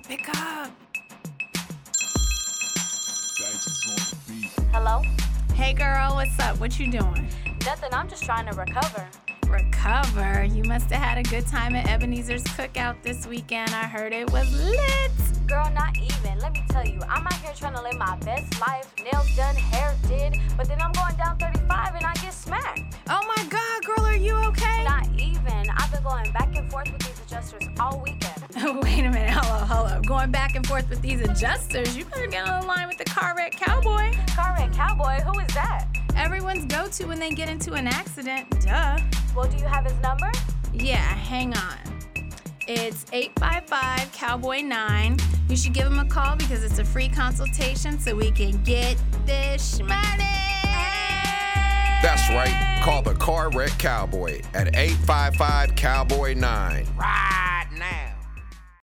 Pick up. Hello? Hey girl, what's up? What you doing? Nothing, I'm just trying to recover. Recover? You must have had a good time at Ebenezer's Cookout this weekend. I heard it was lit. Girl, not even. Let me tell you, I'm out here trying to live my best life. Nails done, hair did, but then I'm going down 35 and I get smacked. Oh my God, girl, are you okay? Not even. I've been going back and forth with these adjusters all weekend. Wait a minute, hello. Going back and forth with these adjusters. You better get on the line with the Car Wreck Cowboy. Car Wreck Cowboy? Who is that? Everyone's go-to when they get into an accident. Duh. Well, do you have his number? Yeah, hang on. It's 855-COWBOY-9. You should give him a call because it's a free consultation so we can get this money. That's right. Call the Car Wreck Cowboy at 855-COWBOY-9. Right.